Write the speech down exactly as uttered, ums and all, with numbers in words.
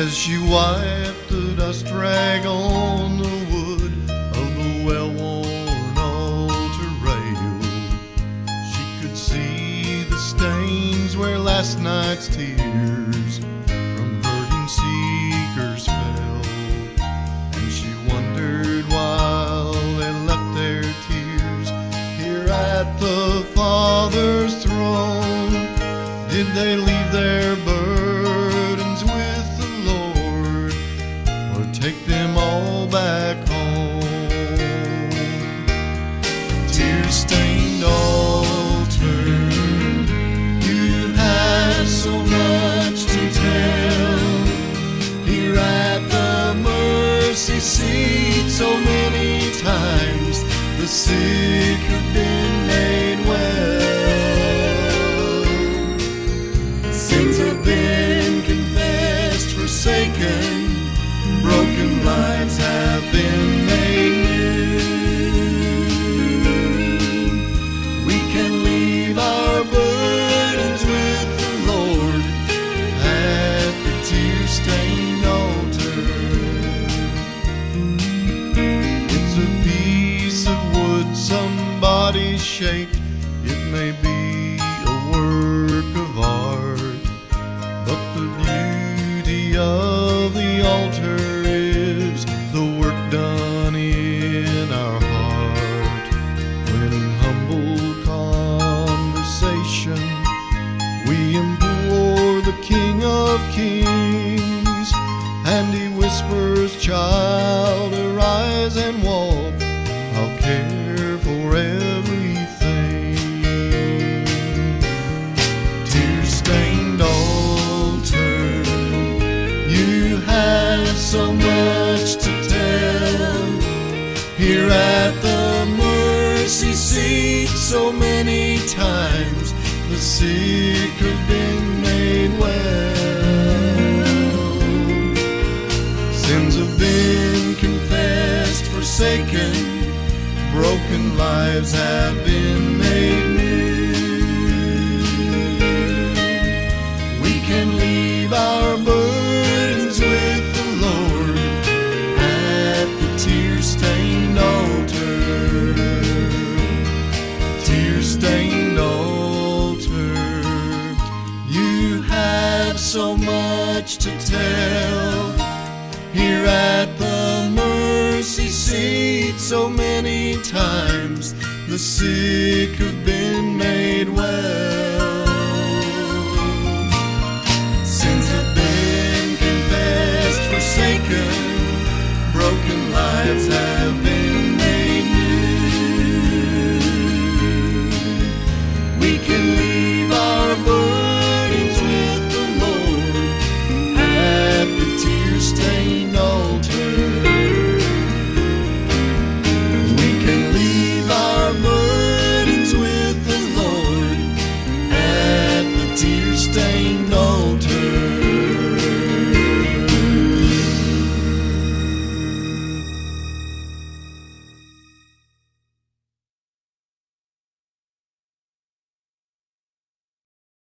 as she wiped the dust rag on the wood of the well-worn altar rail. She could see the stains where last night's tears from hurting seekers fell, and she wondered while they left their tears here at the Father's throne, did they leave their burdens with the Lord, or take them all back home? Tear-stained altar, you have so much to tell. Here at the mercy seat so many times the sick have been made well. Sins have been confessed, forsaken, broken lives have been made new. We can leave our burdens with the Lord at the tear-stained altar. It's a piece of wood somebody shaped. It may be a work of art, but the beauty of the altar is the work done in our heart. When in humble conversation we implore the King of Kings, and He whispers, "Child, arise and walk. I'll care for everything." Tear-stained altar, you have so much to tell. Here at the mercy seat so many times the sick have been made well. Sins have been confessed, forsaken, broken lives have been made new. We can leave our burdens with the Lord at the tear-stained altar. Tear-stained altar, you have so much to tell. Here at the mercy seat so many times the sick have been made